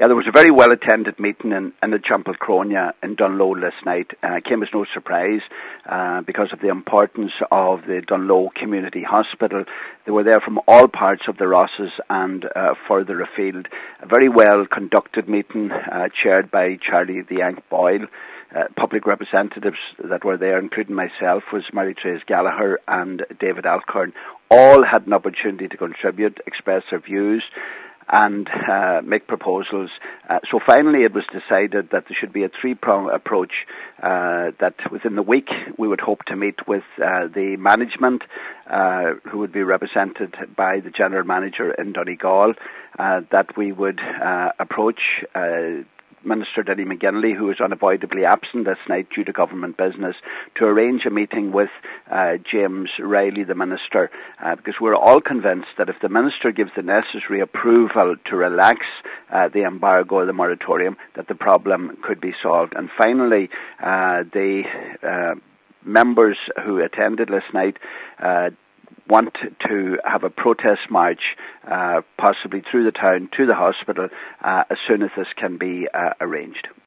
Yeah, there was a very well-attended meeting in the Champel Cronia in Dunloe last night. Came as no surprise because of the importance of the Dunloe Community Hospital. They were there from all parts of the Rosses and further afield. A very well-conducted meeting chaired by Charlie the Yank Boyle. Public representatives that were there, including myself, was Mary-Therese Gallagher and David Alcorn. All had an opportunity to contribute, express their views and make proposals. So finally it was decided that there should be a three-prong approach, that within the week we would hope to meet with the management, who would be represented by the General Manager in Donegal, that we would approach Minister Denny McGinley, who is unavoidably absent this night due to government business, to arrange a meeting with James Riley, the Minister, because we're all convinced that if the Minister gives the necessary approval to relax the embargo or the moratorium, that the problem could be solved. And finally, the members who attended last night want to have a protest march, possibly through the town to the hospital, as soon as this can be arranged.